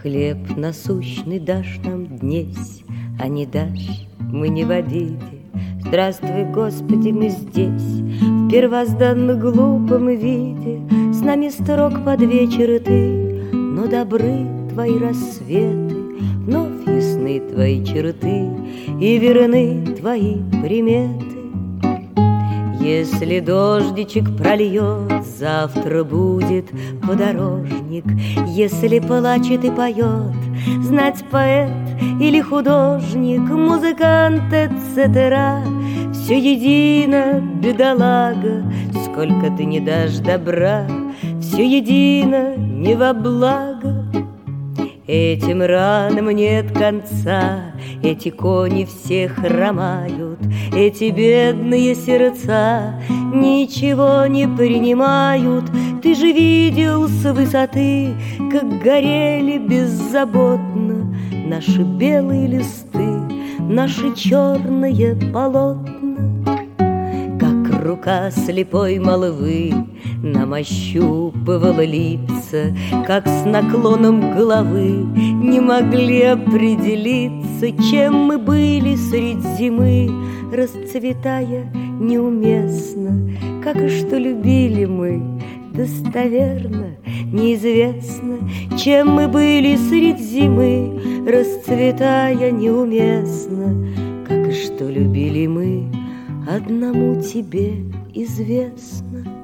Хлеб насущный дашь нам днесь, а не дашь, мы не в обиде. Здравствуй, Господи, мы здесь, в первозданно глупом виде. С нами строг под вечер и ты, но добры твои рассветы, вновь ясны твои черты и верны твои приметы. Если дождичек прольет, завтра будет подорожник. Если плачет и поет, знать поэт или художник, музыкант, etc. Все едино, бедолага, сколько ты не дашь добра, все едино, не во благо. Этим ранам нет конца, эти кони все хромают, эти бедные сердца ничего не принимают. Ты же видел с высоты, как горели беззаботно наши белые листы, наши черные полотна. Как рука слепой молвы нам ощупывала лица, как с наклоном головы не могли определиться, чем мы были средь зимы, расцветая неуместно. Как и что любили мы, достоверно, неизвестно, чем мы были средь зимы, расцветая неуместно. Как и что любили мы, одному тебе известно.